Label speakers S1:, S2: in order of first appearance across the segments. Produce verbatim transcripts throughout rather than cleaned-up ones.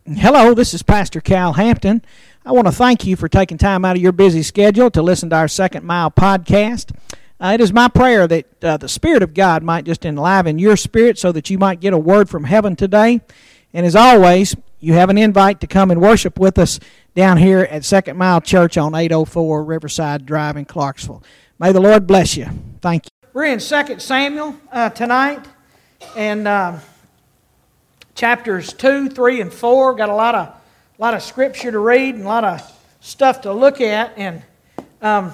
S1: Hello, this is Pastor Cal Hampton. I want to thank you for taking time out of your busy schedule to listen to our Second Mile podcast. Uh, it is my prayer that uh, the Spirit of God might just enliven your spirit so that you might get a word from heaven today. And as always, you have an invite to come and worship with us down here at Second Mile Church on eight oh four Riverside Drive in Clarksville. May the Lord bless you. Thank you. We're in Second Samuel uh, tonight, and uh, chapters two, three, and four. Got a lot of, lot of scripture to read and a lot of stuff to look at. And um,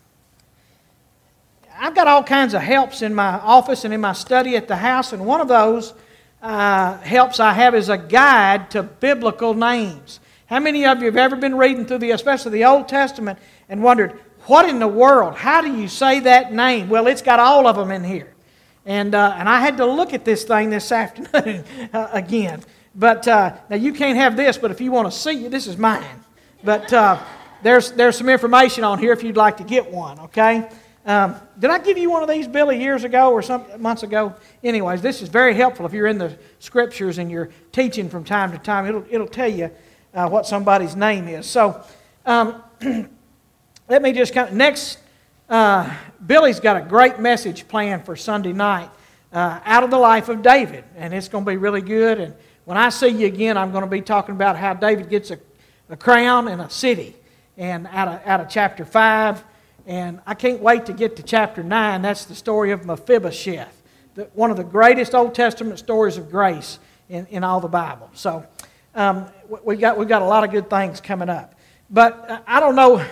S1: I've got all kinds of helps in my office and in my study at the house, and one of those uh, helps I have is a guide to biblical names. How many of you have ever been reading through the, especially the Old Testament, and wondered, what in the world? How do you say that name? Well, it's got all of them in here. And uh, and I had to look at this thing this afternoon uh, again. But uh, now you can't have this, but if you want to see it, this is mine. But uh, there's there's some information on here if you'd like to get one, okay? Um, did I give you one of these, Billy, years ago or some months ago? Anyways, this is very helpful if you're in the Scriptures and you're teaching from time to time. It'll, it'll tell you uh, what somebody's name is. So um, let me just kind of, next... Uh, Billy's got a great message planned for Sunday night uh, out of the life of David, and it's going to be really good. And when I see you again, I'm going to be talking about how David gets a, a crown and a city, and out of out of chapter five. And I can't wait to get to chapter nine. That's the story of Mephibosheth, the, one of the greatest Old Testament stories of grace in, in all the Bible. So um, we got we got a lot of good things coming up. But uh, I don't know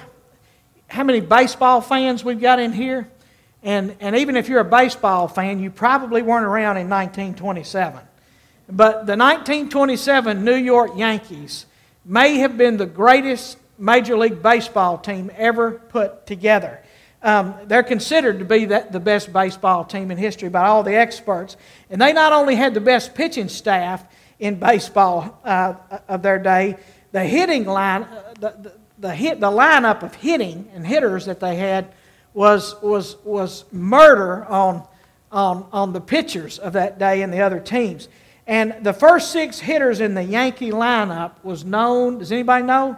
S1: how many baseball fans we've got in here. And, and even if you're a baseball fan, you probably weren't around in nineteen twenty-seven. But the nineteen twenty-seven New York Yankees may have been the greatest Major League Baseball team ever put together. Um, they're considered to be that, the best baseball team in history by all the experts. And they not only had the best pitching staff in baseball uh, of their day, the hitting line, uh, the, the The hit, the lineup of hitting and hitters that they had was was was murder on on on the pitchers of that day and the other teams. And the first six hitters in the Yankee lineup was known. Does anybody know?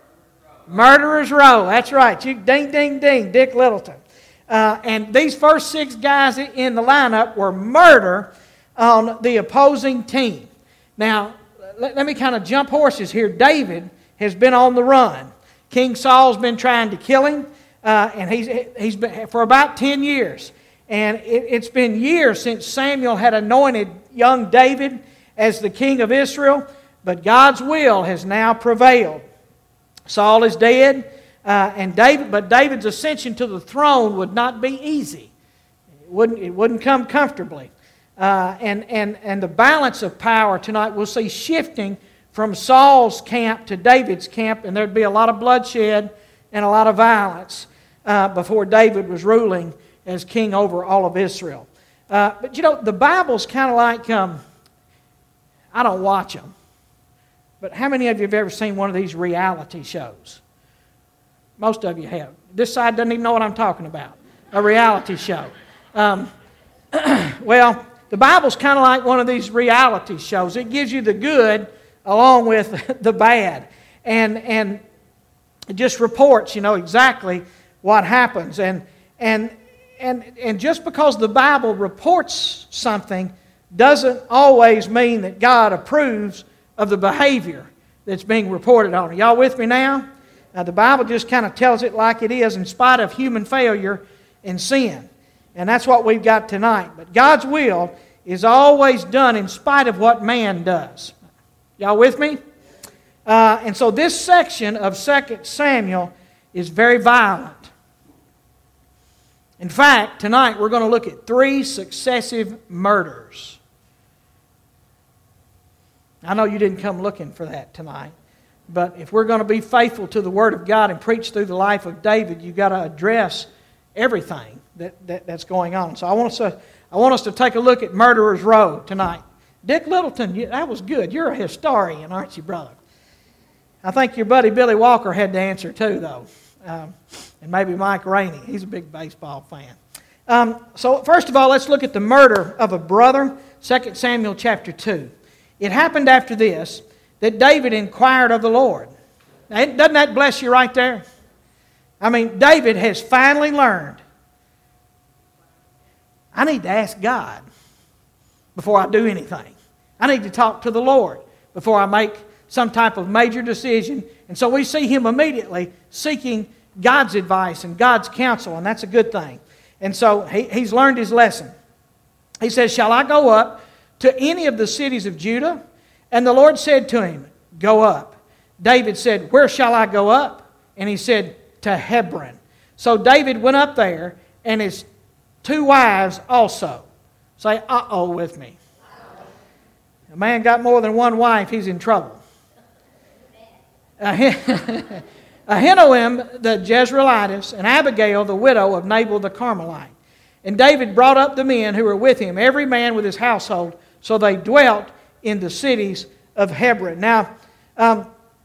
S1: Murderers Row. That's right. You ding ding ding. Dick Littleton. Uh, and these first six guys in the lineup were murder on the opposing team. Now let, let me kind of jump horses here. David has been on the run. King Saul's been trying to kill him, uh, and he's he's been for about ten years. And it, it's been years since Samuel had anointed young David as the king of Israel, but God's will has now prevailed. Saul is dead, uh, and David, but David's ascension to the throne would not be easy. It wouldn't it wouldn't come comfortably. Uh, and and and the balance of power tonight we'll see shifting from Saul's camp to David's camp, and there'd be a lot of bloodshed and a lot of violence uh, before David was ruling as king over all of Israel. Uh, but you know, the Bible's kind of like, um, I don't watch them, but how many of you have ever seen one of these reality shows? Most of you have. This side doesn't even know what I'm talking about, a reality show. Um, well, the Bible's kind of like one of these reality shows. It gives you the good along with the bad, and and it just reports, you know, exactly what happens. And and and and just because the Bible reports something doesn't always mean that God approves of the behavior that's being reported on. Are y'all with me now? Now the Bible just kind of tells it like it is in spite of human failure and sin. And that's what we've got tonight. But God's will is always done in spite of what man does. Y'all with me? Uh, and so this section of Second Samuel is very violent. In fact, tonight we're going to look at three successive murders. I know you didn't come looking for that tonight, but if we're going to be faithful to the Word of God and preach through the life of David, you've got to address everything that, that, that's going on. So I want us to, I want us to take a look at Murderers Row tonight. Dick Littleton, that was good. You're a historian, aren't you, brother? I think your buddy Billy Walker had to answer too, though. Um, and maybe Mike Rainey. He's a big baseball fan. Um, so first of all, let's look at the murder of a brother, Second Samuel chapter two. It happened after this, that David inquired of the Lord. Now, doesn't that bless you right there? I mean, David has finally learned, I need to ask God before I do anything. I need to talk to the Lord before I make some type of major decision. And so we see him immediately seeking God's advice and God's counsel, and that's a good thing. And so he, he's learned his lesson. He says, shall I go up to any of the cities of Judah? And the Lord said to him, go up. David said, where shall I go up? And he said, to Hebron. So David went up there, and his two wives also. Say, uh-oh with me. A man got more than one wife, he's in trouble. Ahinoam the Jezreelitess, and Abigail the widow of Nabal the Carmelite. And David brought up the men who were with him, every man with his household, so they dwelt in the cities of Hebron. Now, um,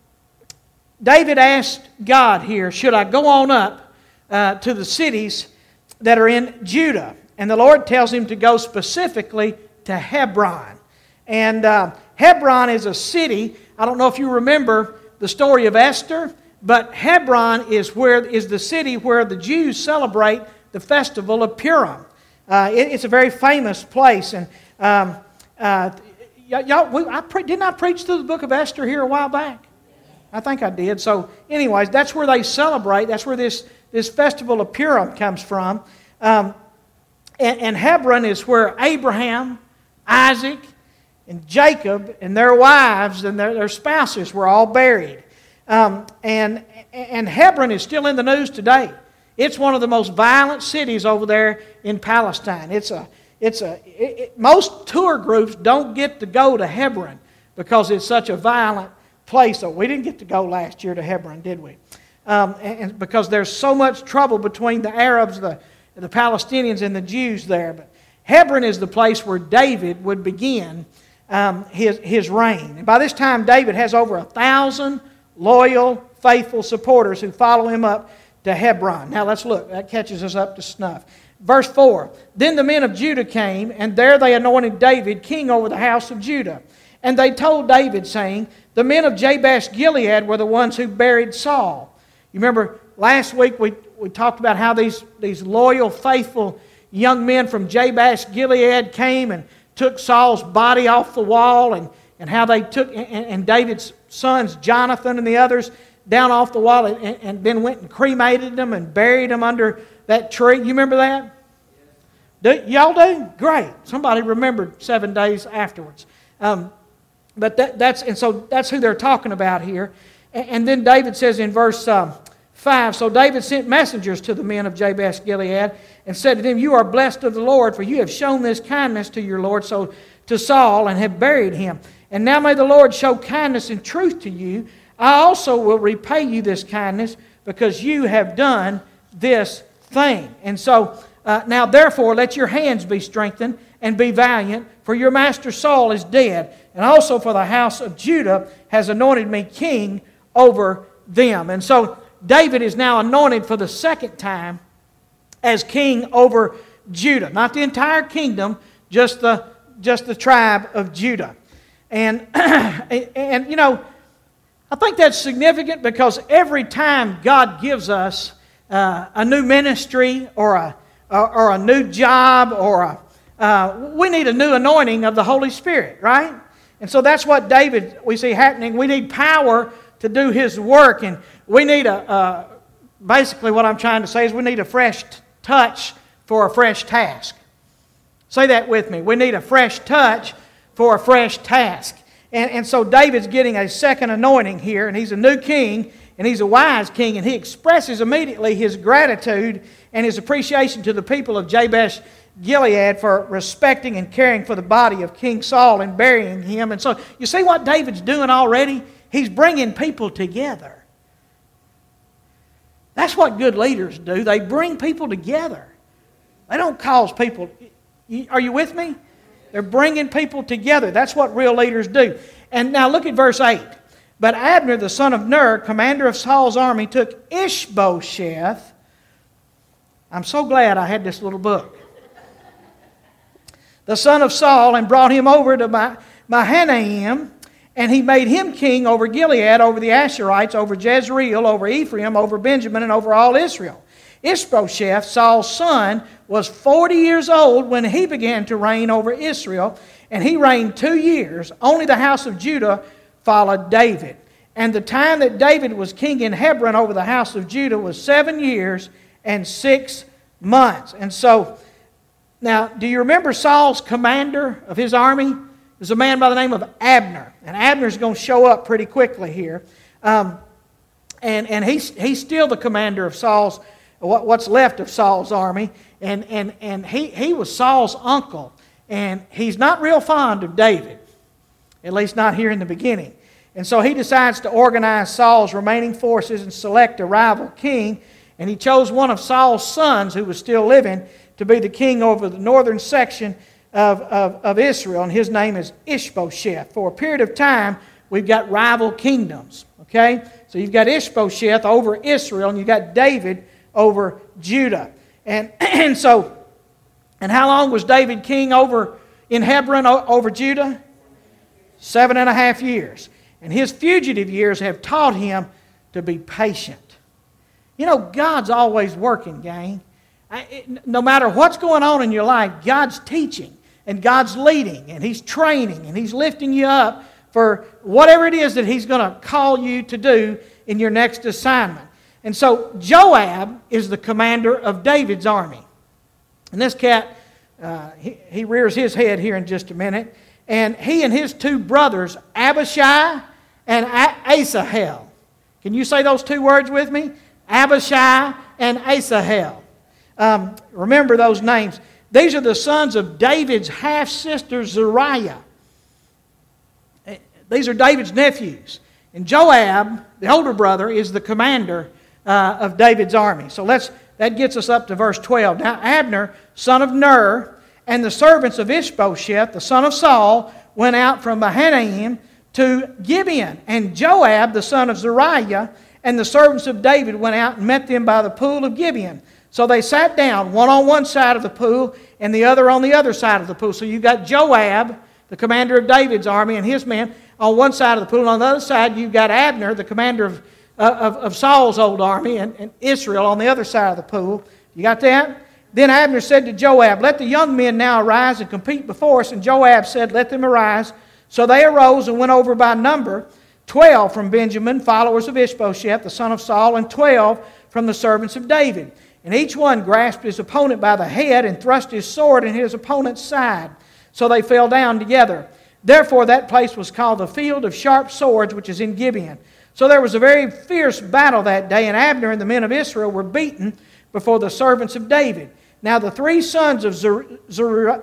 S1: David asked God here, should I go on up uh, to the cities that are in Judah? And the Lord tells him to go specifically to Hebron. And uh, Hebron is a city. I don't know if you remember the story of Esther, but Hebron is where is the city where the Jews celebrate the festival of Purim. Uh, it, it's a very famous place. And um, uh, y'all, we, I pre- didn't I preach through the book of Esther here a while back? I think I did. So, anyways, that's where they celebrate. That's where this this festival of Purim comes from. Um, and, and Hebron is where Abraham, Isaac, and Jacob and their wives and their, their spouses were all buried. Um, and, and Hebron is still in the news today. It's one of the most violent cities over there in Palestine. It's a, it's a, it, it, most tour groups don't get to go to Hebron because it's such a violent place. So we didn't get to go last year to Hebron, did we? Um, and, and because there's so much trouble between the Arabs, the, the Palestinians, and the Jews there. But Hebron is the place where David would begin um, his, his reign. And by this time, David has over a thousand loyal, faithful supporters who follow him up to Hebron. Now let's look. That catches us up to snuff. Verse four. Then the men of Judah came, and there they anointed David king over the house of Judah. And they told David, saying, the men of Jabesh Gilead were the ones who buried Saul. You remember last week we, we talked about how these, these loyal, faithful young men from Jabesh Gilead came and took Saul's body off the wall, and, and how they took, and, and David's sons, Jonathan and the others, down off the wall, and, and then went and cremated them and buried them under that tree. You remember that? Do, y'all do? Great. Somebody remembered seven days afterwards. Um, but that, that's and so that's who they're talking about here. And, and then David says in verse um, five, so David sent messengers to the men of Jabesh Gilead and said to them, you are blessed of the Lord, for you have shown this kindness to your Lord, so to Saul, and have buried him. And now may the Lord show kindness and truth to you. I also will repay you this kindness, because you have done this thing. And so, uh, now therefore let your hands be strengthened and be valiant, for your master Saul is dead, and also for the house of Judah has anointed me king over them. And so David is now anointed for the second time as king over Judah. Not the entire kingdom, just the, just the tribe of Judah. And, and you know, I think that's significant because every time God gives us uh, a new ministry or a, or, or a new job, or a, uh, we need a new anointing of the Holy Spirit, right? And so that's what David, we see happening. We need power to do His work, and we need a, uh, basically what I'm trying to say is we need a fresh t- touch for a fresh task. Say that with me. We need a fresh touch for a fresh task. And, and so David's getting a second anointing here, and he's a new king, and he's a wise king, and he expresses immediately his gratitude and his appreciation to the people of Jabesh Gilead for respecting and caring for the body of King Saul and burying him. And so you see what David's doing already? He's bringing people together. That's what good leaders do. They bring people together. They don't cause people... Are you with me? They're bringing people together. That's what real leaders do. And now look at verse eight. But Abner, the son of Ner, commander of Saul's army, took Ishbosheth. I'm so glad I had this little book. The son of Saul, and brought him over to Mahanaim, And he made him king over Gilead, over the Asherites, over Jezreel, over Ephraim, over Benjamin, and over all Israel. Ishbosheth, Saul's son, was forty years old when he began to reign over Israel, and he reigned two years. Only the house of Judah followed David. And the time that David was king in Hebron over the house of Judah was seven years and six months. And so, now, do you remember Saul's commander of his army? There's a man by the name of Abner. And Abner's going to show up pretty quickly here. Um, and and he's, he's still the commander of Saul's, what, what's left of Saul's army. And, and, and he, he was Saul's uncle. And he's not real fond of David, at least not here in the beginning. And so he decides to organize Saul's remaining forces and select a rival king. And he chose one of Saul's sons, who was still living, to be the king over the northern section Of, of, of Israel, and his name is Ishbosheth. For a period of time, we've got rival kingdoms. Okay? So you've got Ishbosheth over Israel, and you've got David over Judah. And, and so, and how long was David king over in Hebron over Judah? Seven and a half years. And his fugitive years have taught him to be patient. You know, God's always working, gang. No matter what's going on in your life, God's teaching. And God's leading, and He's training, and He's lifting you up for whatever it is that He's going to call you to do in your next assignment. And so Joab is the commander of David's army. And this cat, uh, he, he rears his head here in just a minute. And he and his two brothers, Abishai and Asahel. Can you say those two words with me? Abishai and Asahel. Um, remember those names. These are the sons of David's half-sister Zeruiah. These are David's nephews. And Joab, the older brother, is the commander uh, of David's army. So let's that gets us up to verse twelve. Now Abner, son of Ner, and the servants of Ishbosheth, the son of Saul, went out from Mahanaim to Gibeon. And Joab, the son of Zeruiah, and the servants of David went out and met them by the pool of Gibeon. So they sat down, one on one side of the pool and the other on the other side of the pool. So you've got Joab, the commander of David's army, and his men on one side of the pool. And on the other side, you've got Abner, the commander of, uh, of, of Saul's old army, and, and Israel on the other side of the pool. You got that? Then Abner said to Joab, "Let the young men now arise and compete before us." And Joab said, "Let them arise." So they arose and went over by number, twelve from Benjamin, followers of Ishbosheth, the son of Saul, and twelve from the servants of David. And each one grasped his opponent by the head and thrust his sword in his opponent's side. So they fell down together. Therefore that place was called the Field of Sharp Swords, which is in Gibeon. So there was a very fierce battle that day, and Abner and the men of Israel were beaten before the servants of David. Now the three sons of Zer- Zer-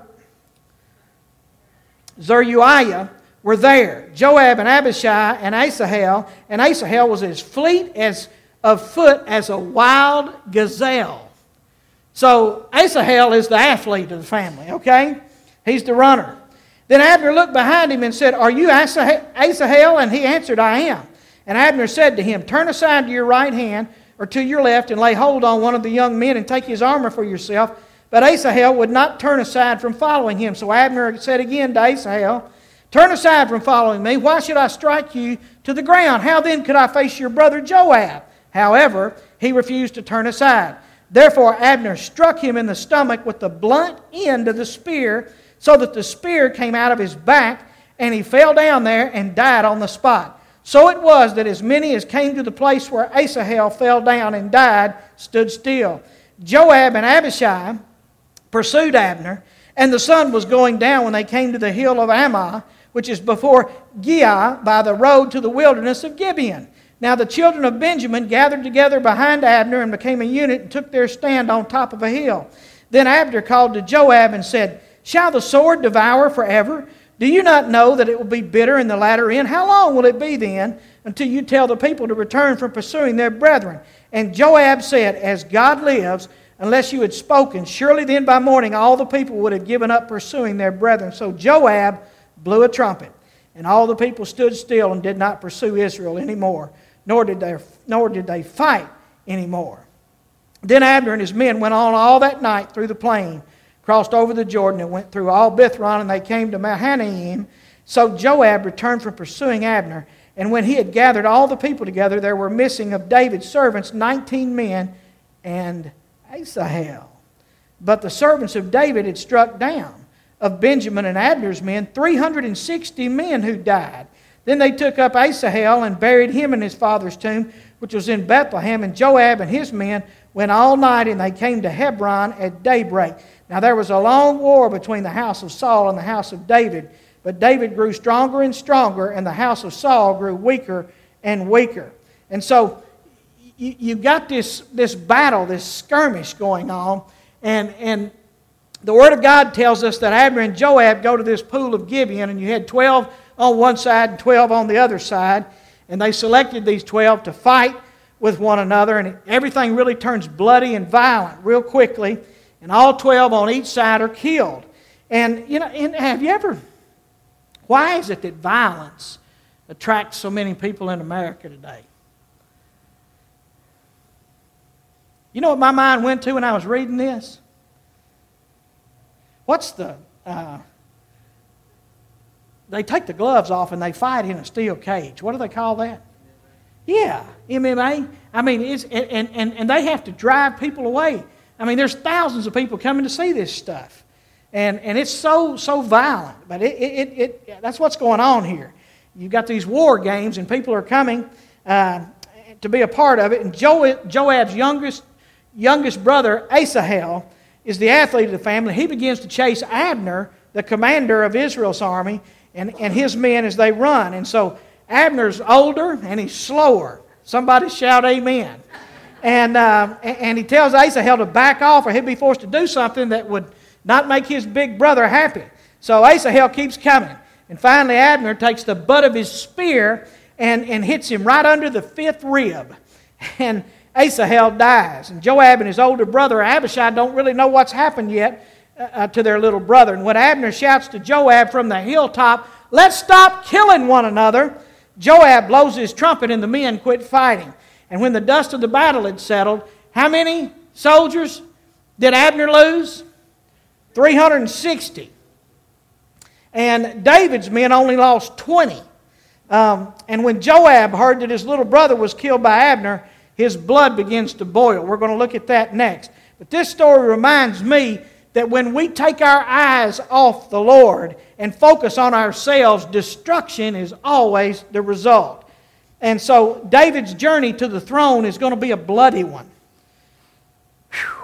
S1: Zeruiah were there, Joab and Abishai and Asahel. And Asahel was as fleet as of foot as a wild gazelle. So Asahel is the athlete of the family, okay? He's the runner. Then Abner looked behind him and said, "Are you Asahel?" And he answered, "I am." And Abner said to him, "Turn aside to your right hand or to your left and lay hold on one of the young men and take his armor for yourself." But Asahel would not turn aside from following him. So Abner said again to Asahel, "Turn aside from following me. Why should I strike you to the ground? How then could I face your brother Joab?" However, he refused to turn aside. Therefore Abner struck him in the stomach with the blunt end of the spear, so that the spear came out of his back, and he fell down there and died on the spot. So it was that as many as came to the place where Asahel fell down and died stood still. Joab and Abishai pursued Abner, and the sun was going down when they came to the hill of Ammah, which is before Giah, by the road to the wilderness of Gibeon. Now the children of Benjamin gathered together behind Abner and became a unit and took their stand on top of a hill. Then Abner called to Joab and said, "Shall the sword devour forever? Do you not know that it will be bitter in the latter end? How long will it be then until you tell the people to return from pursuing their brethren?" And Joab said, "As God lives, unless you had spoken, surely then by morning all the people would have given up pursuing their brethren." So Joab blew a trumpet, and all the people stood still and did not pursue Israel anymore, nor did they, nor did they fight anymore. Then Abner and his men went on all that night through the plain, crossed over the Jordan, and went through all Bithron, and they came to Mahanaim. So Joab returned from pursuing Abner, and when he had gathered all the people together, there were missing of David's servants nineteen men and Asahel. But the servants of David had struck down of Benjamin and Abner's men three hundred sixty men who died. Then they took up Asahel and buried him in his father's tomb, which was in Bethlehem. And Joab and his men went all night, and they came to Hebron at daybreak. Now there was a long war between the house of Saul and the house of David. But David grew stronger and stronger, and the house of Saul grew weaker and weaker. And so you, you got this, this battle, this skirmish going on. And, and the Word of God tells us that Abner and Joab go to this pool of Gibeon, and you had twelve on one side and twelve on the other side. And they selected these twelve to fight with one another. And everything really turns bloody and violent real quickly. And all twelve on each side are killed. And, you know, and have you ever... Why is it that violence attracts so many people in America today? You know what my mind went to when I was reading this? What's the... Uh, they take the gloves off and they fight in a steel cage. What do they call that? Yeah, M M A. I mean, it's, and, and, and they have to drive people away. I mean, there's thousands of people coming to see this stuff. And, and it's so so violent, but it, it, it, it that's what's going on here. You've got these war games, and people are coming uh, to be a part of it. And Joab, Joab's youngest youngest brother, Asahel, is the athlete of the family. He begins to chase Abner, the commander of Israel's army, and, and his men as they run. And so Abner's older and he's slower. Somebody shout amen. And uh, and he tells Asahel to back off, or he'll be forced to do something that would not make his big brother happy. So Asahel keeps coming. And finally Abner takes the butt of his spear and, and hits him right under the fifth rib. And Asahel dies. And Joab and his older brother Abishai don't really know what's happened yet uh, to their little brother. And when Abner shouts to Joab from the hilltop, "Let's stop killing one another," Joab blows his trumpet and the men quit fighting. And when the dust of the battle had settled, how many soldiers did Abner lose? three hundred sixty. And David's men only lost twenty. Um, and when Joab heard that his little brother was killed by Abner, his blood begins to boil. We're going to look at that next. But this story reminds me that when we take our eyes off the Lord and focus on ourselves, destruction is always the result. And so David's journey to the throne is going to be a bloody one. Whew.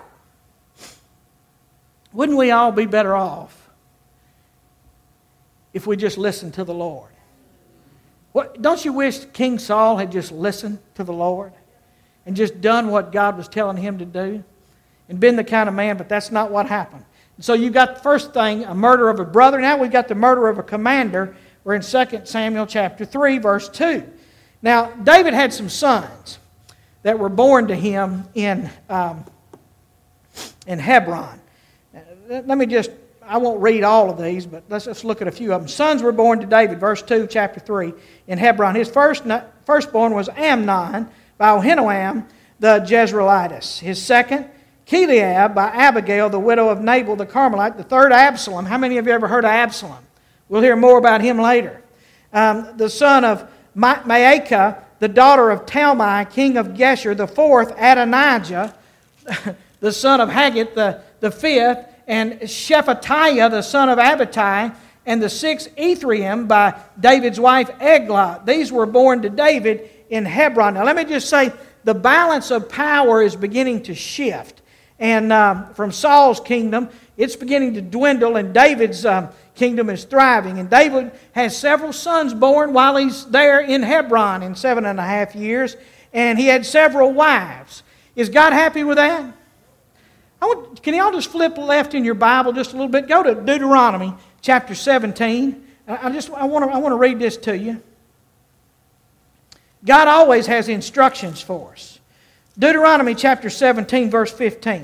S1: Wouldn't we all be better off if we just listened to the Lord? What, don't you wish King Saul had just listened to the Lord and just done what God was telling him to do and been the kind of man? But that's not what happened. And so you've got the first thing, a murder of a brother. Now we've got the murder of a commander. We're in Second Samuel chapter three, verse two. Now, David had some sons that were born to him in, um, in Hebron. Let me just, I won't read all of these, but let's just look at a few of them. Sons were born to David, verse two, chapter three, in Hebron. His first firstborn was Amnon by Ahinoam the Jezreelitess. His second, Chileab by Abigail, the widow of Nabal the Carmelite. The third, Absalom. How many of you ever heard of Absalom? We'll hear more about him later. Um, the son of Ma- Maacah, the daughter of Talmai, king of Geshur. The fourth, Adonijah, the son of Haggith. The, the fifth, and Shephatiah, the son of Abittai, and the sixth, Ephraim, by David's wife Eglah. These were born to David in Hebron. Now let me just say, the balance of power is beginning to shift. And um, from Saul's kingdom, it's beginning to dwindle, and David's um, kingdom is thriving. And David has several sons born while he's there in Hebron in seven and a half years, and he had several wives. Is God happy with that? I want, can y'all just flip left in your Bible just a little bit? Go to Deuteronomy chapter seventeen. I just I want to I want to read this to you. God always has instructions for us. Deuteronomy chapter seventeen, verse fifteen.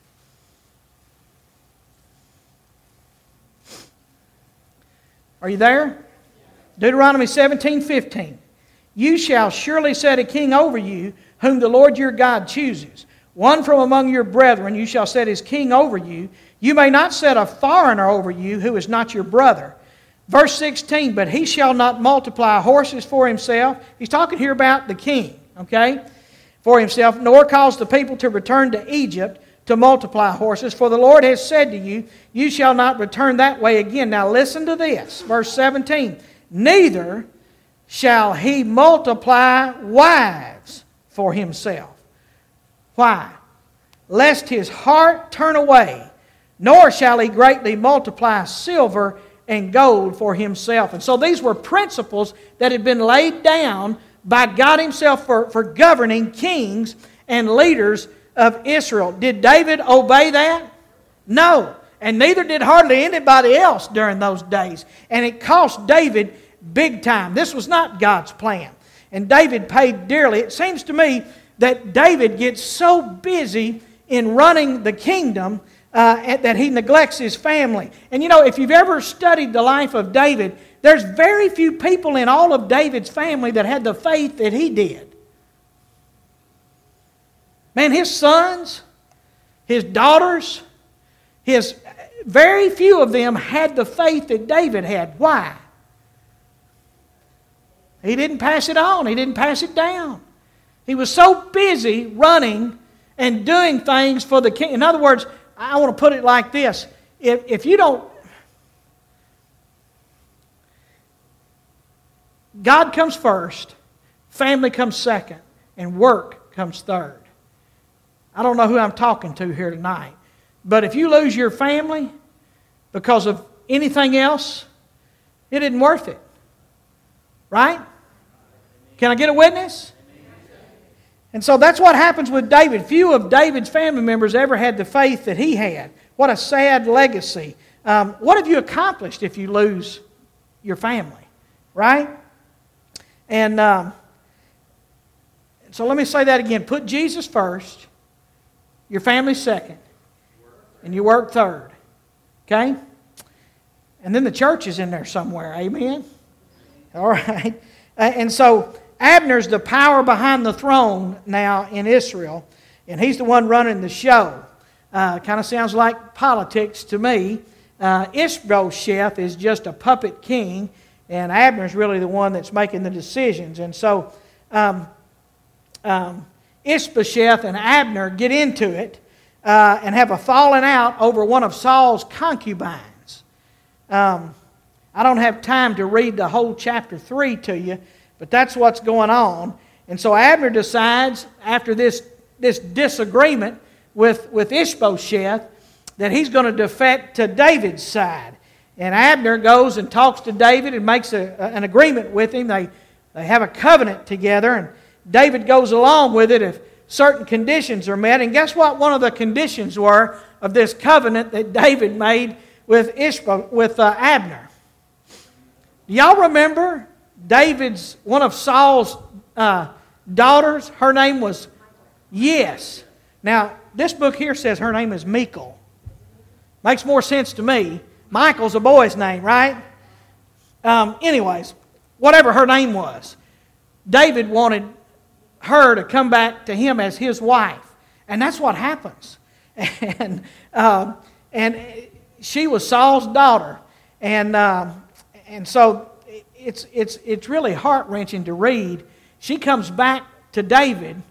S1: Are you there? Deuteronomy seventeen, fifteen. You shall surely set a king over you, whom the Lord your God chooses. One from among your brethren you shall set as king over you. You may not set a foreigner over you who is not your brother. Verse sixteen, but he shall not multiply horses for himself. He's talking here about the king, okay, for himself, nor cause the people to return to Egypt to multiply horses. For the Lord has said to you, you shall not return that way again. Now listen to this, verse seventeen. Neither shall he multiply wives for himself. Why? Lest his heart turn away, nor shall he greatly multiply silver and gold for himself. And so these were principles that had been laid down by God himself for, for governing kings and leaders of Israel. Did David obey that? No. And neither did hardly anybody else during those days. And it cost David big time. This was not God's plan. And David paid dearly. It seems to me that David gets so busy in running the kingdom uh, that he neglects his family. And you know, if you've ever studied the life of David, there's very few people in all of David's family that had the faith that he did. Man, his sons, his daughters, his very few of them had the faith that David had. Why? He didn't pass it on. He didn't pass it down. He was so busy running and doing things for the king. In other words, I want to put it like this. If, if you don't... God comes first, family comes second, and work comes third. I don't know who I'm talking to here tonight, but if you lose your family because of anything else, it isn't worth it. Right? Can I get a witness? And so that's what happens with David. Few of David's family members ever had the faith that he had. What a sad legacy. Um, what have you accomplished if you lose your family? Right? And um, so let me say that again. Put Jesus first, your family second, and your work third. Okay? And then the church is in there somewhere. Amen? All right. Uh, and so Abner's the power behind the throne now in Israel, and he's the one running the show. Uh, kind of sounds like politics to me. Uh, Ishbosheth is just a puppet king, and Abner's really the one that's making the decisions. And so um, um, Ishbosheth and Abner get into it uh, and have a falling out over one of Saul's concubines. Um, I don't have time to read the whole chapter three to you, but that's what's going on. And so Abner decides, after this, this disagreement with, with Ishbosheth, that he's going to defect to David's side. And Abner goes and talks to David and makes a, an agreement with him. They, they have a covenant together, and David goes along with it if certain conditions are met. And guess what one of the conditions were of this covenant that David made with, Ishbo, with uh, Abner? Do y'all remember David's, one of Saul's uh, daughters? Her name was, yes. Now, this book here says her name is Michal. Makes more sense to me. Michael's a boy's name, right? Um, anyways, whatever her name was, David wanted her to come back to him as his wife. And that's what happens. And um, and she was Saul's daughter. And um, and so it's it's it's really heart-wrenching to read. She comes back to David,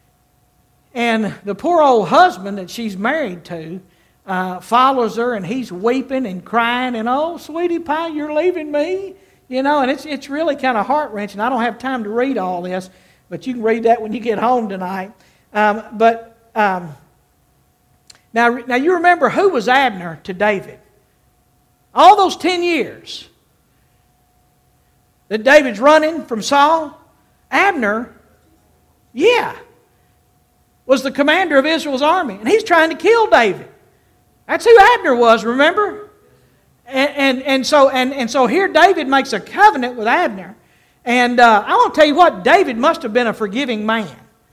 S1: and the poor old husband that she's married to uh, follows her, and he's weeping and crying, and oh, sweetie pie, you're leaving me, you know. And it's it's really kind of heart-wrenching. I don't have time to read all this, but you can read that when you get home tonight. Um, but um, now, now you remember who was Abner to David? All those ten years that David's running from Saul, Abner, yeah, was the commander of Israel's army. And he's trying to kill David. That's who Abner was, remember? And, and, and, so, and, and so here David makes a covenant with Abner. And uh, I want to tell you what, David must have been a forgiving man.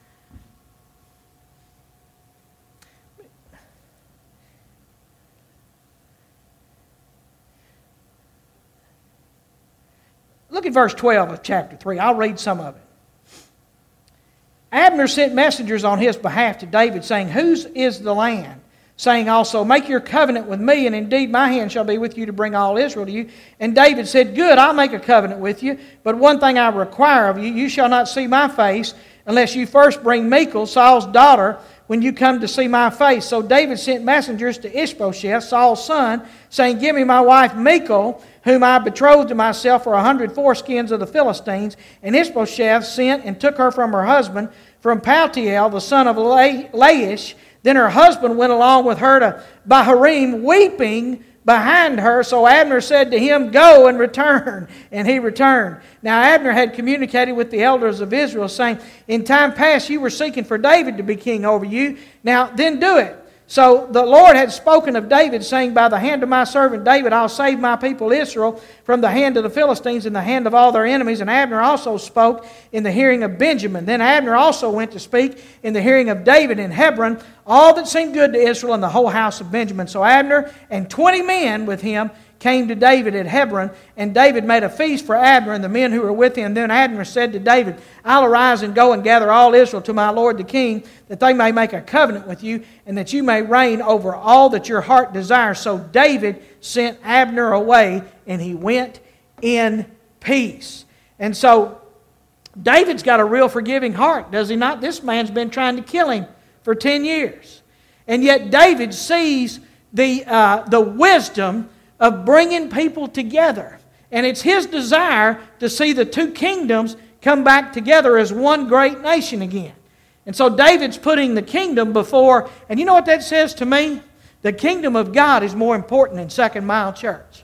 S1: Look at verse twelve of chapter three. I'll read some of it. Abner sent messengers on his behalf to David, saying, "Whose is the land saying also, make your covenant with me, and indeed my hand shall be with you to bring all Israel to you. And David said, good, I'll make a covenant with you, but one thing I require of you, you shall not see my face unless you first bring Michal, Saul's daughter, when you come to see my face. So David sent messengers to Ishbosheth, Saul's son, saying, give me my wife Michal, whom I betrothed to myself for a hundred foreskins of the Philistines. And Ishbosheth sent and took her from her husband, from Paltiel, the son of Laish. Then her husband went along with her to Bahurim, weeping behind her. So Abner said to him, go and return. And he returned. Now Abner had communicated with the elders of Israel, saying, in time past you were seeking for David to be king over you. Now then do it. So the Lord had spoken of David, saying, by the hand of my servant David, I'll save my people Israel from the hand of the Philistines and the hand of all their enemies. And Abner also spoke in the hearing of Benjamin. Then Abner also went to speak in the hearing of David in Hebron, all that seemed good to Israel and the whole house of Benjamin. So Abner and twenty men with him came to David at Hebron, and David made a feast for Abner and the men who were with him. Then Abner said to David, I'll arise and go and gather all Israel to my lord the king, that they may make a covenant with you, and that you may reign over all that your heart desires. So David sent Abner away, and he went in peace. And so David's got a real forgiving heart, does he not? This man's been trying to kill him for ten years. And yet David sees the, uh, the wisdom of bringing people together. And it's his desire to see the two kingdoms come back together as one great nation again. And so David's putting the kingdom before, and you know what that says to me? The kingdom of God is more important than Second Mile Church.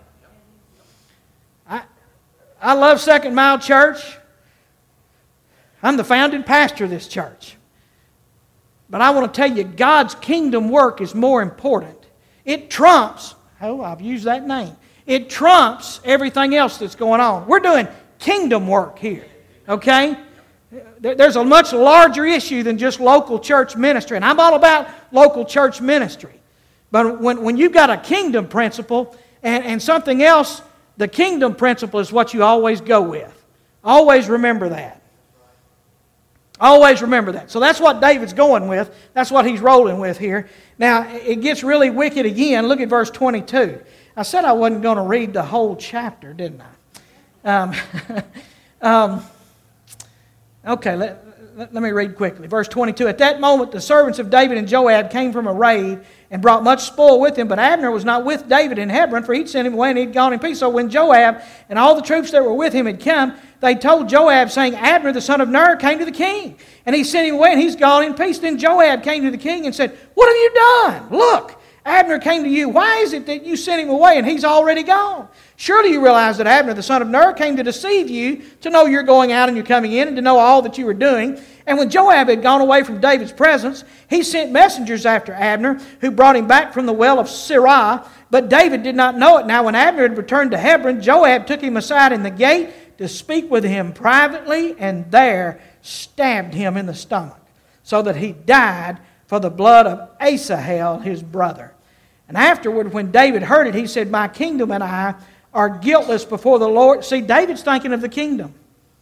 S1: I, I love Second Mile Church. I'm the founding pastor of this church. But I want to tell you, God's kingdom work is more important. It trumps Oh, I've used that name. It trumps everything else that's going on. We're doing kingdom work here, okay? There's a much larger issue than just local church ministry, and I'm all about local church ministry. But when, when you've got a kingdom principle and, and something else, the kingdom principle is what you always go with. Always remember that. Always remember that. So that's what David's going with. That's what he's rolling with here. Now, it gets really wicked again. Look at verse twenty-two. I said I wasn't going to read the whole chapter, didn't I? Um, um, okay, let, let, let me read quickly. Verse twenty-two. At that moment, the servants of David and Joab came from a raid and brought much spoil with him. But Abner was not with David in Hebron, for he'd sent him away and he'd gone in peace. So when Joab and all the troops that were with him had come, they told Joab, saying, Abner the son of Ner came to the king. And he sent him away and he's gone in peace. Then Joab came to the king and said, what have you done? Look, Abner came to you. Why is it that you sent him away and he's already gone? Surely you realize that Abner the son of Ner came to deceive you, to know you're going out and you're coming in, and to know all that you were doing. And when Joab had gone away from David's presence, he sent messengers after Abner, who brought him back from the well of Sirah. But David did not know it. Now when Abner had returned to Hebron, Joab took him aside in the gate to speak with him privately, and there stabbed him in the stomach, so that he died for the blood of Asahel, his brother. And afterward, when David heard it, he said, my kingdom and I are guiltless before the Lord. See, David's thinking of the kingdom.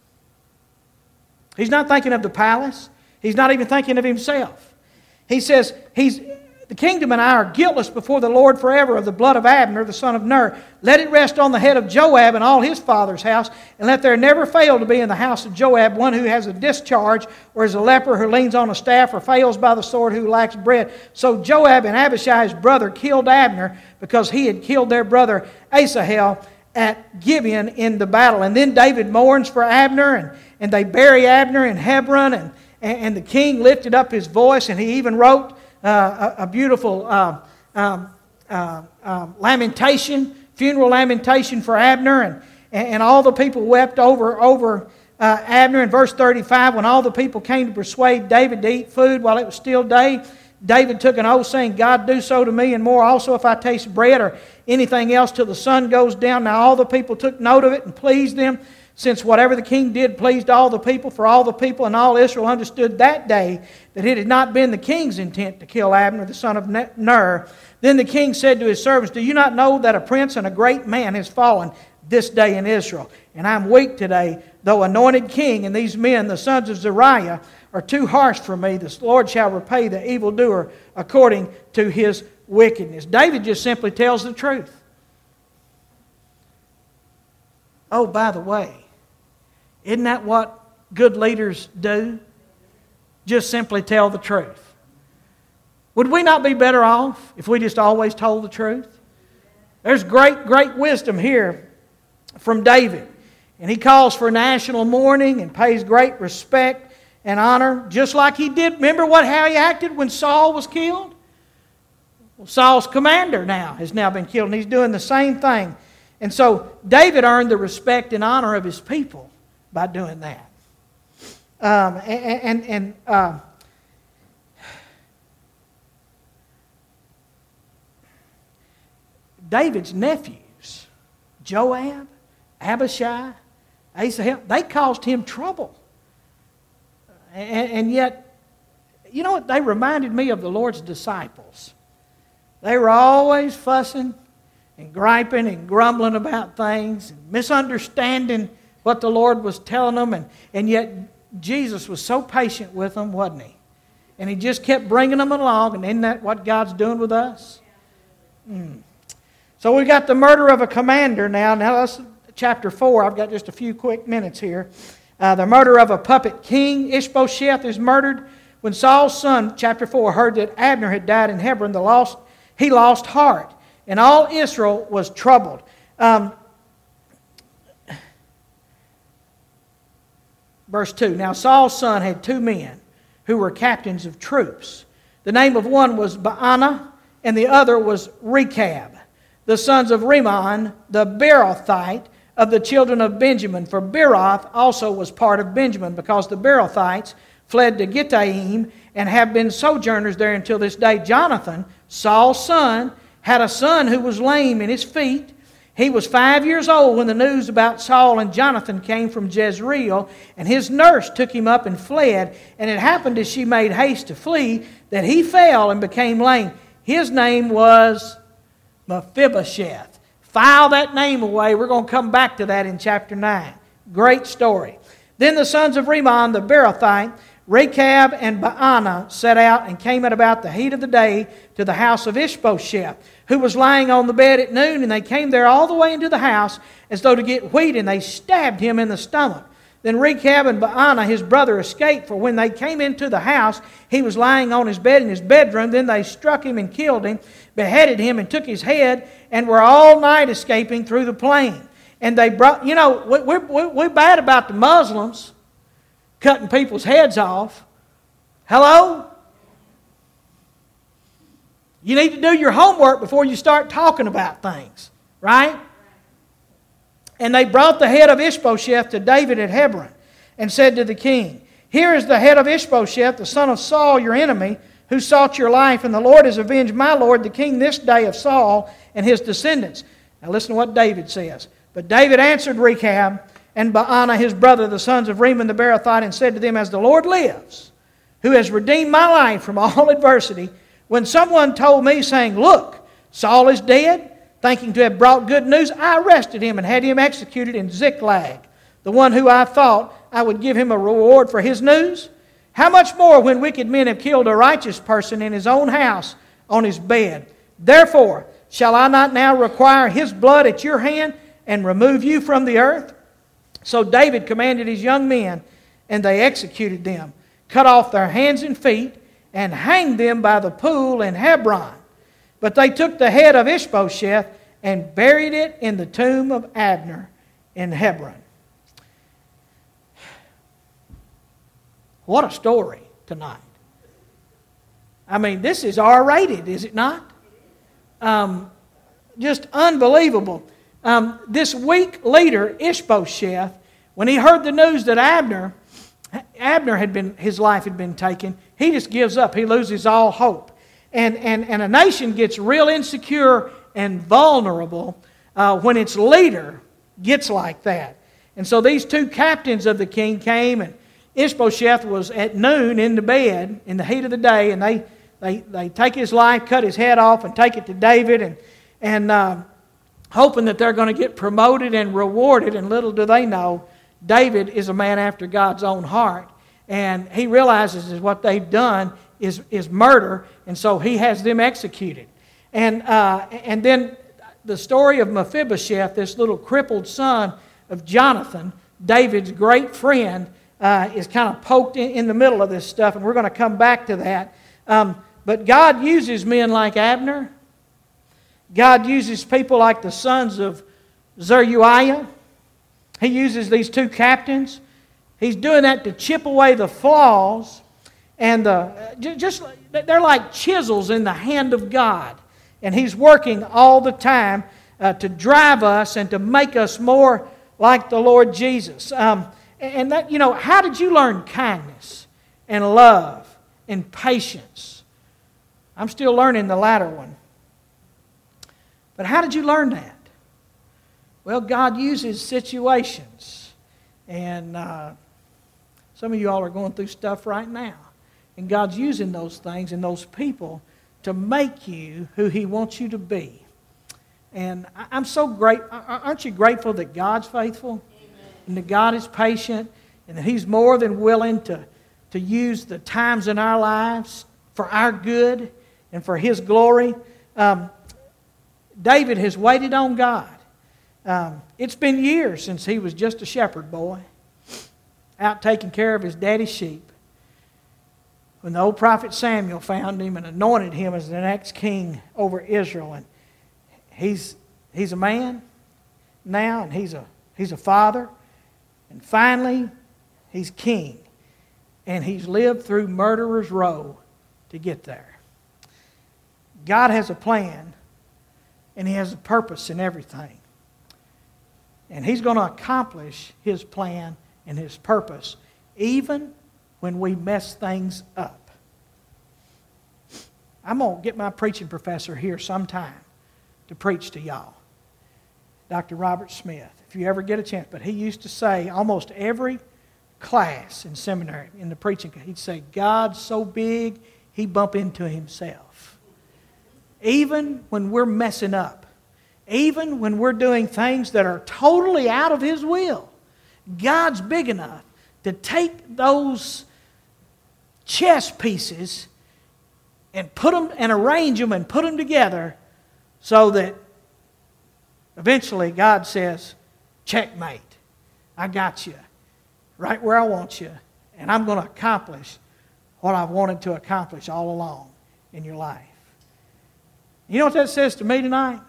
S1: He's not thinking of the palace. He's not even thinking of himself. He says, he's, the kingdom and I are guiltless before the Lord forever of the blood of Abner, the son of Ner. Let it rest on the head of Joab and all his father's house, and let there never fail to be in the house of Joab one who has a discharge, or is a leper who leans on a staff, or fails by the sword, who lacks bread. So Joab and Abishai his brother killed Abner, because he had killed their brother Asahel at Gibeon in the battle. And then David mourns for Abner, and, and they bury Abner in Hebron, and, and the king lifted up his voice, and he even wrote Uh, a, a beautiful uh, um, uh, uh, lamentation, funeral lamentation for Abner, and, and all the people wept over, over uh, Abner. In verse thirty-five, when all the people came to persuade David to eat food while it was still day, David took an oath, saying, God, do so to me and more also if I taste bread or anything else till the sun goes down. Now all the people took note of it and pleased them, since whatever the king did pleased all the people, for all the people and all Israel understood that day that it had not been the king's intent to kill Abner, the son of Ner. Then the king said to his servants, do you not know that a prince and a great man has fallen this day in Israel? And I'm weak today though anointed king, and these men, the sons of Zeruiah, are too harsh for me. The Lord shall repay the evildoer according to his wickedness. David just simply tells the truth. Oh, by the way, isn't that what good leaders do? Just simply tell the truth. Would we not be better off if we just always told the truth? There's great, great wisdom here from David. And he calls for national mourning and pays great respect and honor, just like he did. Remember what how he acted when Saul was killed? Well, Saul's commander now has now been killed, and he's doing the same thing. And so David earned the respect and honor of his people by doing that. Um, and and, and uh, David's nephews, Joab, Abishai, Asahel, they caused him trouble. And, and yet, you know what? They reminded me of the Lord's disciples. They were always fussing and griping and grumbling about things and misunderstanding what the Lord was telling them. And, and yet, Jesus was so patient with them, wasn't He? And He just kept bringing them along. And isn't that what God's doing with us? Mm. So we got the murder of a commander now. Now that's chapter four. I've got just a few quick minutes here. Uh, the murder of a puppet king. Ishbosheth is murdered. When Saul's son, chapter four, heard that Abner had died in Hebron, the lost, he lost heart. And all Israel was troubled. Um, verse two. Now Saul's son had two men who were captains of troops. The name of one was Baanah, and the other was Rechab, the sons of Rimmon, the Beerothite, of the children of Benjamin. For Beeroth also was part of Benjamin, because the Beerothites fled to Gittaim and have been sojourners there until this day. Jonathan, Saul's son, had a son who was lame in his feet. He was five years old when the news about Saul and Jonathan came from Jezreel, and his nurse took him up and fled. And it happened as she made haste to flee that he fell and became lame. His name was Mephibosheth. File that name away. We're going to come back to that in chapter nine. Great story. Then the sons of Rimmon, the Beerothite, Rechab and Baanah, set out and came at about the heat of the day to the house of Ishbosheth, who was lying on the bed at noon. And they came there all the way into the house as though to get wheat, and they stabbed him in the stomach. Then Rechab and Baanah, his brother, escaped, for when they came into the house, he was lying on his bed in his bedroom. Then they struck him and killed him, beheaded him, and took his head, and were all night escaping through the plain. And they brought, you know, we're, we're, we're bad about the Muslims cutting people's heads off. Hello? You need to do your homework before you start talking about things, right? And they brought the head of Ishbosheth to David at Hebron and said to the king, "Here is the head of Ishbosheth, the son of Saul, your enemy, who sought your life, and the Lord has avenged my lord the king this day of Saul and his descendants." Now listen to what David says. But David answered Rechab and Baanah his brother, the sons of Rimmon the Beerothite, and said to them, "As the Lord lives, who has redeemed my life from all adversity, when someone told me, saying, 'Look, Saul is dead,' thinking to have brought good news, I arrested him and had him executed in Ziklag, the one who I thought I would give him a reward for his news. How much more when wicked men have killed a righteous person in his own house on his bed? Therefore, shall I not now require his blood at your hand and remove you from the earth?" So David commanded his young men, and they executed them, cut off their hands and feet, and hanged them by the pool in Hebron. But they took the head of Ishbosheth and buried it in the tomb of Abner in Hebron. What a story tonight. I mean, this is R rated, is it not? Um, just unbelievable. Um, this week later, Ishbosheth, when he heard the news that Abner, Abner had been, his life had been taken, he just gives up. He loses all hope. And, and, and a nation gets real insecure and vulnerable uh, when its leader gets like that. And so these two captains of the king came, and Ishbosheth was at noon in the bed in the heat of the day, and they, they, they take his life, cut his head off, and take it to David, and, and uh, hoping that they're going to get promoted and rewarded. And little do they know, David is a man after God's own heart, and he realizes that what they've done is, is murder, and so he has them executed. And, uh, and then the story of Mephibosheth, this little crippled son of Jonathan, David's great friend, uh, is kind of poked in, in the middle of this stuff, and we're going to come back to that. Um, but God uses men like Abner. God uses people like the sons of Zeruiah. He uses these two captains. He's doing that to chip away the flaws, and the, just they're like chisels in the hand of God. And He's working all the time uh, to drive us and to make us more like the Lord Jesus. Um, and that, you know, how did you learn kindness and love and patience? I'm still learning the latter one. But how did you learn that? Well, God uses situations. And uh, some of you all are going through stuff right now. And God's using those things and those people to make you who He wants you to be. And I'm so great. Aren't you grateful that God's faithful? Amen. And that God is patient and that He's more than willing to, to use the times in our lives for our good and for His glory. Um, David has waited on God. Um, it's been years since he was just a shepherd boy out taking care of his daddy's sheep, when the old prophet Samuel found him and anointed him as the next king over Israel. And he's he's a man now, and he's a he's a father, and finally he's king. And he's lived through Murderer's Row to get there. God has a plan, and He has a purpose in everything. And He's going to accomplish His plan and His purpose, even when we mess things up. I'm going to get my preaching professor here sometime to preach to y'all, Doctor Robert Smith, if you ever get a chance. But he used to say almost every class in seminary, in the preaching, he'd say, God's so big, He bump into Himself. Even when we're messing up, even when we're doing things that are totally out of His will, God's big enough to take those chess pieces and put them and arrange them and put them together so that eventually God says, checkmate. I got you right where I want you, and I'm going to accomplish what I've wanted to accomplish all along in your life. You know what that says to me tonight?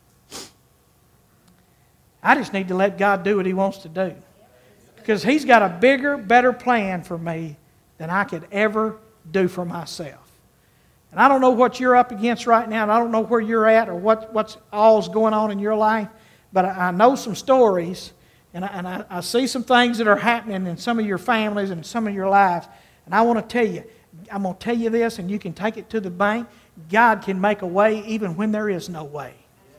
S1: I just need to let God do what He wants to do. Because He's got a bigger, better plan for me than I could ever do for myself. And I don't know what you're up against right now, and I don't know where you're at or what, what's all's going on in your life, but I, I know some stories, and, I, and I, I see some things that are happening in some of your families and some of your lives. And I want to tell you, I'm going to tell you this, and you can take it to the bank. God can make a way even when there is no way.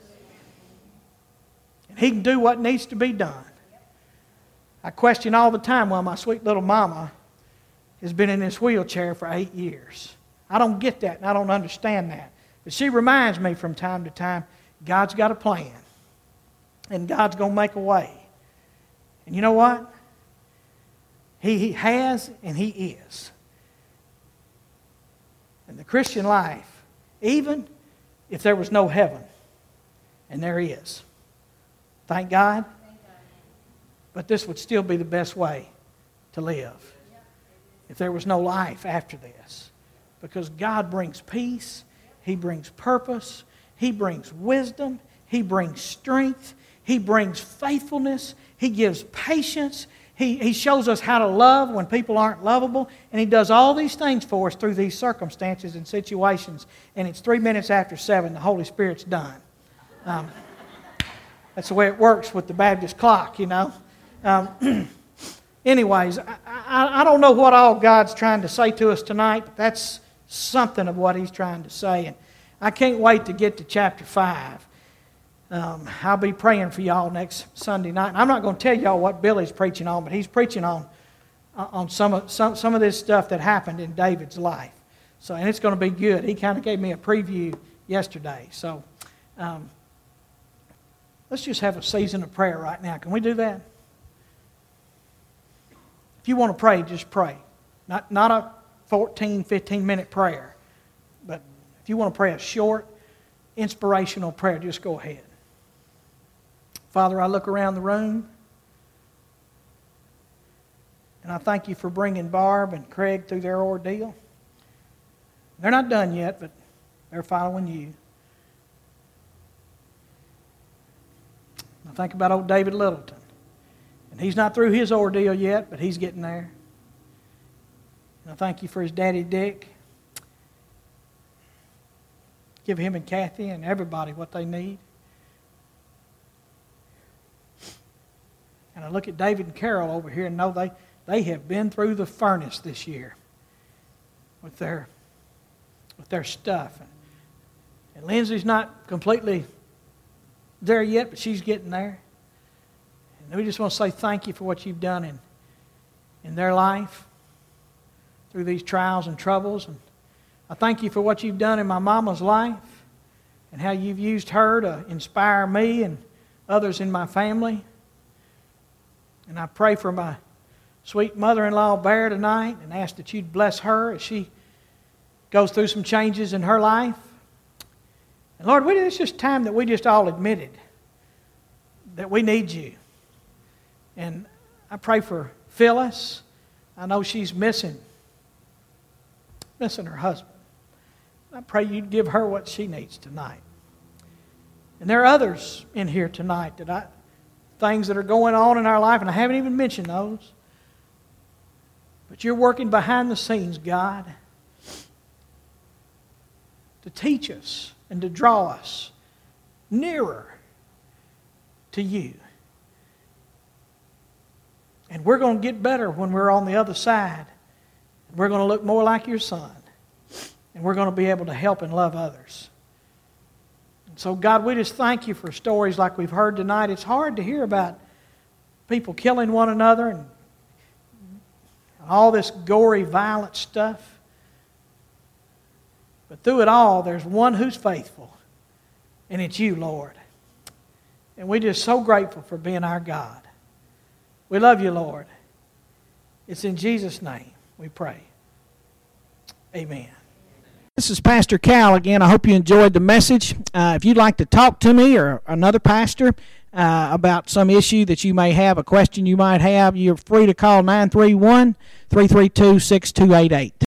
S1: And He can do what needs to be done. I question all the time why my sweet little mama has been in this wheelchair for eight years. I don't get that, and I don't understand that. But she reminds me from time to time, God's got a plan. And God's going to make a way. And you know what? He, he has and He is. And the Christian life, even if there was no heaven, and there is, thank God, but this would still be the best way to live if there was no life after this. Because God brings peace, He brings purpose, He brings wisdom, He brings strength, He brings faithfulness, He gives patience, He, he shows us how to love when people aren't lovable, and He does all these things for us through these circumstances and situations. And it's three minutes after seven, the Holy Spirit's done. Um, that's the way it works with the Baptist clock, you know. Um, anyways, I, I, I don't know what all God's trying to say to us tonight, but that's something of what He's trying to say. And I can't wait to get to chapter five. Um, I'll be praying for y'all next Sunday night. And I'm not going to tell y'all what Billy's preaching on, but he's preaching on on some of, some, some of this stuff that happened in David's life. So, and it's going to be good. He kind of gave me a preview yesterday. So um, let's just have a season of prayer right now. Can we do that? If you want to pray, just pray. Not, not a fourteen, fifteen minute prayer. But if you want to pray a short, inspirational prayer, just go ahead. Father, I look around the room, and I thank you for bringing Barb and Craig through their ordeal. They're not done yet, but they're following you. I think about old David Littleton. And he's not through his ordeal yet, but he's getting there. And I thank you for his daddy Dick. Give him and Kathy and everybody what they need. And I look at David and Carol over here and know they, they have been through the furnace this year with their, with their stuff. And, and Lindsay's not completely there yet, but she's getting there. And we just want to say thank you for what you've done in, in their life through these trials and troubles. And I thank you for what you've done in my mama's life and how you've used her to inspire me and others in my family. And I pray for my sweet mother-in-law, Bear, tonight and ask that you'd bless her as she goes through some changes in her life. And Lord, it's just time that we just all admitted that we need you. And I pray for Phyllis. I know she's missing, missing her husband. I pray you'd give her what she needs tonight. And there are others in here tonight that I, things that are going on in our life, and I haven't even mentioned those. But you're working behind the scenes, God, to teach us and to draw us nearer to you. And we're going to get better when we're on the other side. We're going to look more like your Son. And we're going to be able to help and love others. And so, God, we just thank you for stories like we've heard tonight. It's hard to hear about people killing one another and all this gory, violent stuff. But through it all, there's one who's faithful, and it's you, Lord. And we're just so grateful for being our God. We love you, Lord. It's in Jesus' name we pray. Amen. This is Pastor Cal again. I hope you enjoyed the message. Uh, if you'd like to talk to me or another pastor uh, about some issue that you may have, a question you might have, you're free to call nine three one, three three two, six two eight eight.